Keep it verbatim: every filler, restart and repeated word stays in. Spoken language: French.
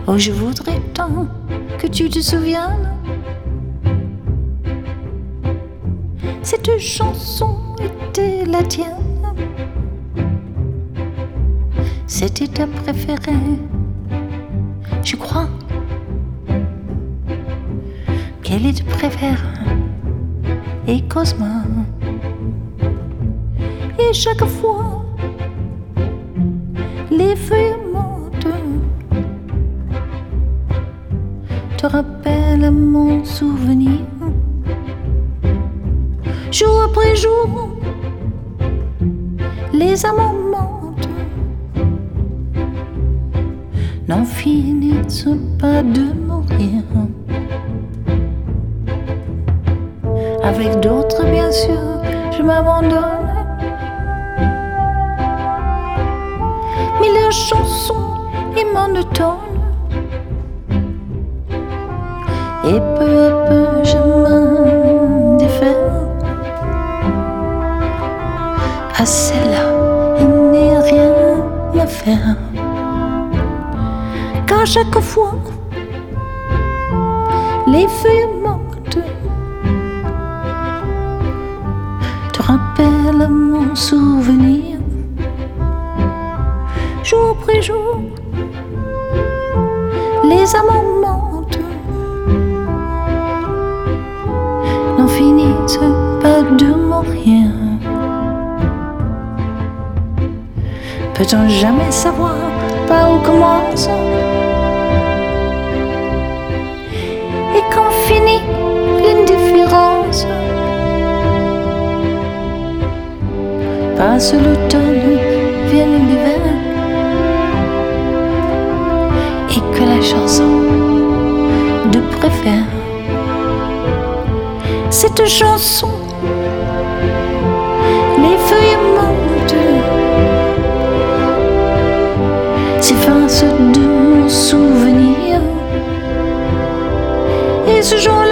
Oh, je voudrais tant que tu te souviennes. Cette chanson était la tienne. C'était ta préférée, je crois. Quelle est ta préférée? Et Cosma. Et chaque fois, les feuilles mortes te rappellent mon souvenir. Jour après jour, les amants mentent, n'en finissent pas de mourir. Avec d'autres, bien sûr, je m'abandonne. Mais leur chanson est monotone. Et peu à peu, je m'en défais. À celle-là, il n'est rien à faire. Car chaque fois, les feuilles mortes te rappellent mon souvenir. Jour après jour, les amants mentent, n'en finissent pas de mourir. Peut-on jamais savoir par où commence et quand finit l'indifférence? Passe l'automne, vient l'hiver, et que la chanson de préfère, cette chanson, les feuilles montent, s'effacent de mon souvenir, et ce jour